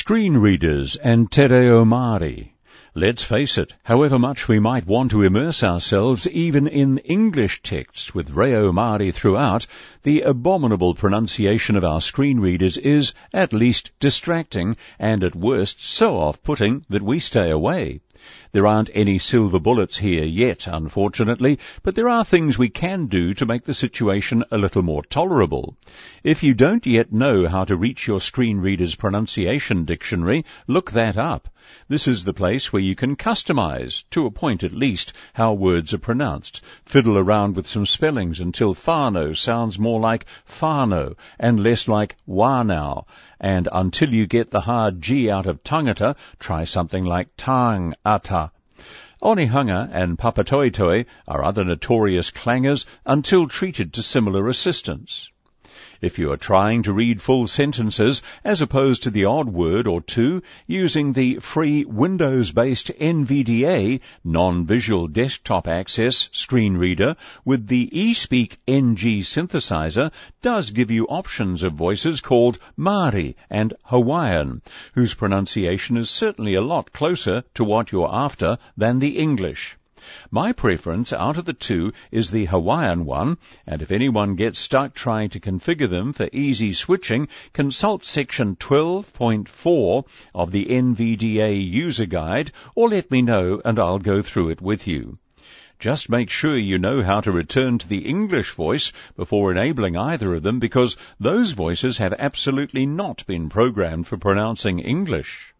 Screen readers and Te Reo Māori. Let's face it, however much we might want to immerse ourselves even in English texts with Reo Māori throughout, the abominable pronunciation of our screen readers is, at least, distracting and at worst so off-putting that we stay away. There aren't any silver bullets here yet, unfortunately, but there are things we can do to make the situation a little more tolerable. If you don't yet know how to reach your screen reader's pronunciation dictionary, look that up. This is the place where you can customize, to a point at least, how words are pronounced. Fiddle around with some spellings until whānau sounds more like whānau and less like wānau. And until you get the hard G out of tangata, try something like tāngata. Onehunga and papatoetoe are other notorious clangers until treated to similar assistance. If you are trying to read full sentences as opposed to the odd word or two using the free Windows-based NVDA non-visual desktop access screen reader with the eSpeak NG synthesizer does give you options of voices called Māori and Hawaiian, whose pronunciation is certainly a lot closer to what you're after than the English. My preference out of the two is the Hawaiian one, and if anyone gets stuck trying to configure them for easy switching, consult section 12.4 of the NVDA user guide, or let me know and I'll go through it with you. Just make sure you know how to return to the English voice before enabling either of them, because those voices have absolutely not been programmed for pronouncing English.